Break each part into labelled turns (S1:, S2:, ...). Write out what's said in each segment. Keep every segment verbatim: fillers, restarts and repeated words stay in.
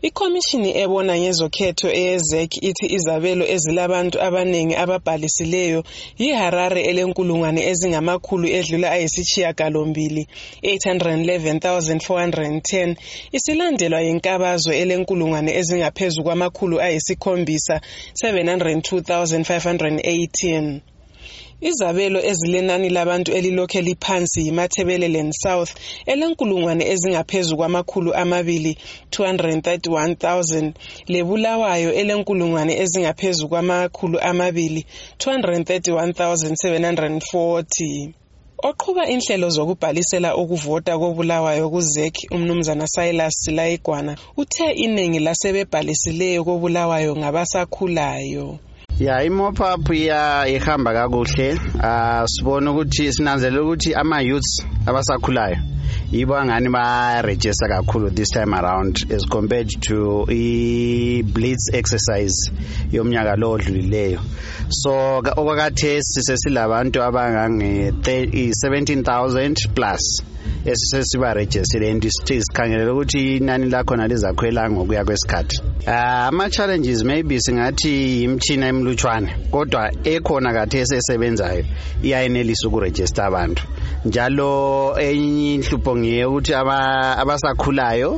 S1: Ikomishini ebona ngezokhetho eyeZEC ithi izabelo ezilabantu abaningi ababhalisileyo yiHarare elenkulungwane ezingamakhulu edlula ayisishiyagalombili eight hundred eleven thousand four hundred ten isilandelwa yinkabazwe elenkulungwane ezingaphezu kwamakhulu ayisikhombisa seven hundred two thousand five hundred eighteen. Izabelo ezilenani labantu elilokhe liphansi yiMatabeleland South elenkulungwane ezingaphezu kwamakhulu amabili two hundred thirty-one thousand leBulawayo elenkulungwane ezingaphezu kwamakhulu amabili two hundred thirty-one thousand seven hundred forty. Oqhuba inhlelo zokubhalisela ukuvota koBulawayo kuZEC umnumzana Silas Silayigwana uthe iningi lasebebhalisileyo koBulawayo ngabasakhulayo.
S2: Ya imop-up ya ihamba kakuhle. Ah sibona ukuthi sinanzelela ukuthi ama youths abasakhulayo yibo angani ba register kakhulu this time around as compared to I blitz exercise yomnyaka lo odlulileyo. So okwakathesi sesilabantu abangange seventeen thousand plus esisiba register and sikhangela ukuthi inani lakhona lizakhwela ngokuya kwesikhathi. Ah ama challenges maybe singathi imthina emlutshwane kodwa ekhona kathesi esebenzayo iyayenelisa ukuregister abantu. Njalo enye inhlupho ngiye ukuthi abasakhulayo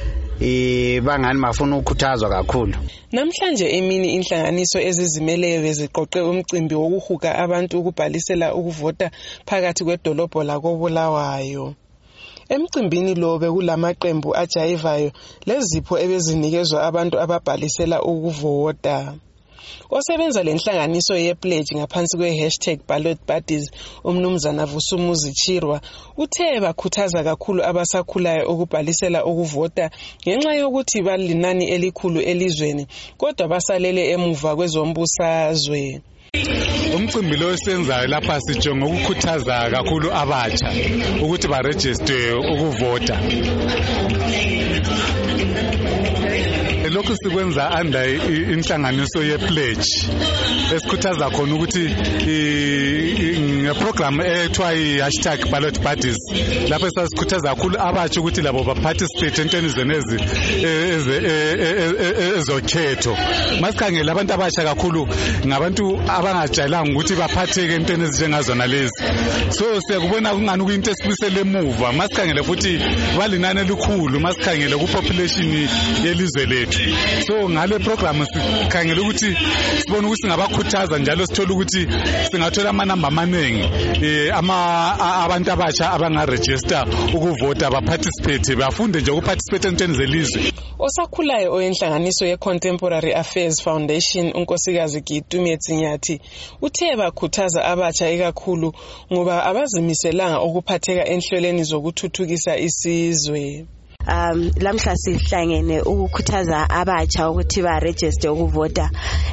S2: eh bangani bafuna ukukhuthazwa kakhulu.
S1: Namhlanje emini inhlanganiso ezizimeleyo beziqoqe umcimbi wokuhuka abantu ukubhalisela ukuvota phakathi kwedolobho lakoBulawayo. Emcimbini lo bekulamaqembu ajayivayo lezipho ebezinikezwa abantu ababhalisela ukuvota. Osebenza lenhlanganiso yepledge ngaphansi kwe ballot buddies umnumzana Vusumuzi Chirwa uthe bakhuthaza kakhulu abasakhulayo ukubhalisela ukuvota ngenxa yokuthi balinani elikhulu elizweni kodwa basalele emuva kwezombusazwe.
S3: Umcimbi lo esenzayo lapha sijonga ukukhuthaza kakhulu abatsha ukuthi ba register ukuvota. Lokhu sikwenza under inhlanganiso ye-pledge esikhuthaza khona ukuthi ngeprogram ethiwa i ballot buddies lapho sasikhuthaza kakhulu abatsha ukuthi labo baparticipate entweni zenezi ezokhetho. Masikhangela abantu abatsha kakhulu ngabantu abangajayelanga ukuthi baphatheke entweni ezinjengazona lezi. So siyakubona kungani kuyinto esibisele emuva. Masikhangela futhi balinani elikhulu masikhangela ku population yelizwe lethu. So ngale program sikhangela ukuthi sibone ukuthi singabakhuthaza njalo sithola ukuthi singathola amanamba amaningi eh ama abantu abatsha abangaregister ukuvota baparticipate bafunde nje ukuparticipate entweni zelizwe.
S1: Osakhulayo oyenhlanganiso ye-Contemporary Affairs Foundation unkosikazi Gitume Zinyathi uthe bakhuthaza abatsha ikakhulu ngoba abazimiselanga ukuphatheka enhlelweni zokuthuthukisa isizwe.
S4: Um lamhla sihlangene ukukhuthaza abatsha ukuthi ba register ukuvota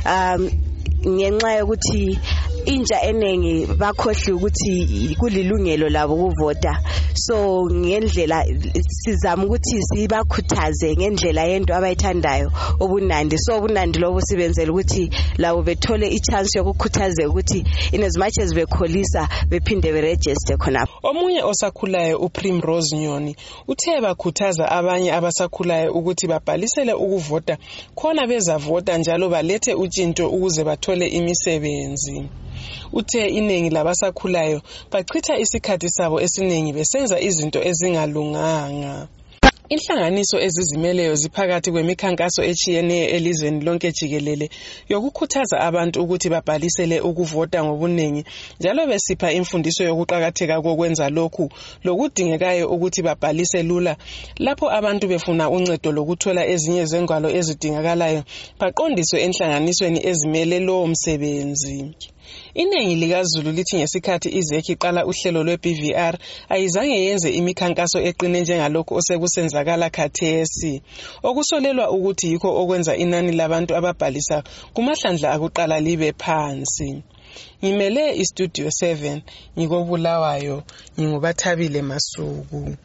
S4: um ngenxa yokuthi inja enengi bakhohle ukuthi kulilungelo labo ukuvota. So ngendlela sizama ukuthi sibakhuthaze ngendlela yento abayithandayo obunandi. So obunandi lobo sibenzela ukuthi labo bethole ichance yokukhuthaza ukuthi in as much as bekholisa bephinde be register khona.
S1: Omunye osakhulayo uPrimrose Nyoni uthe bakhuthaza abanye abasakhulayo ukuthi babhalisele ukuvota khona bezavota njalo balethe utshintsho ukuze bathole imisebenzi. Uthe iningi labasakhulayo bachitha isikhathi sabo esiningi besenza izinto ezingalunganga. Inhlanganiso ezizimeleyo ziphakathi kwemikhankaso echiyeneyo elizweni lonke jikelele yokukhuthaza abantu ukuthi babhalisele ukuvota ngobuningi njalo besipha imfundiso yokuqhakatheka kokwenza lokhu lokudingekayo ukuthi babhalise lula lapho abantu befuna uncedo lokuthola ezinye zengwalo ezidingakalayo baqondiswe enhlanganisweni ezimele lo umsebenzi. Iningi likaZulu lithi ngesikhathi iZEC iqala uhlelo lwe-B V R ayizange yenze imikhankaso eqine njengalokho osekusenzakala khathesi okusolelwa ukuthi yikho okwenza inani labantu ababhalisa kumahlandla akuqala libe phansi. Ngimele iStudio seven ngikoBulawayo nginguBathabile Masuku.